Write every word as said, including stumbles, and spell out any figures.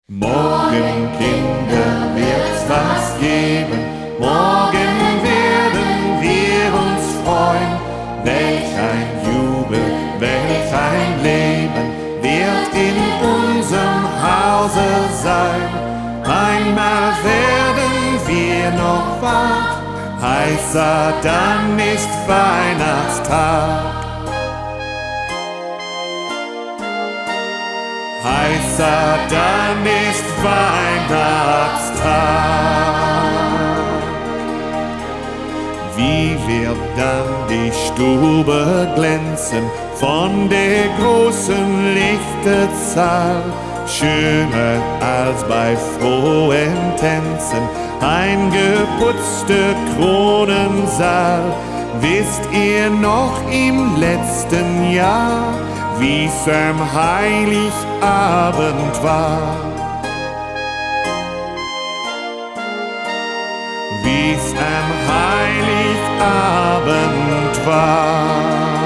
Morgen, Kinder, wird's was geben, morgen werden wir uns freuen. Welch ein Jubel, welch ein Leben wird in unserem Hause sein. Einmal werden wir noch wach, heißer dann ist Weihnachtstag. Heißer dann ist Weihnachtstag. Wie wird dann die Stube glänzen von der großen Lichterzahl? Schöner als bei frohen Tänzen, ein geputzter Kronensaal. Wisst ihr noch im letzten Jahr, wie's am Heiligabend war? Wie's am Heiligabend war?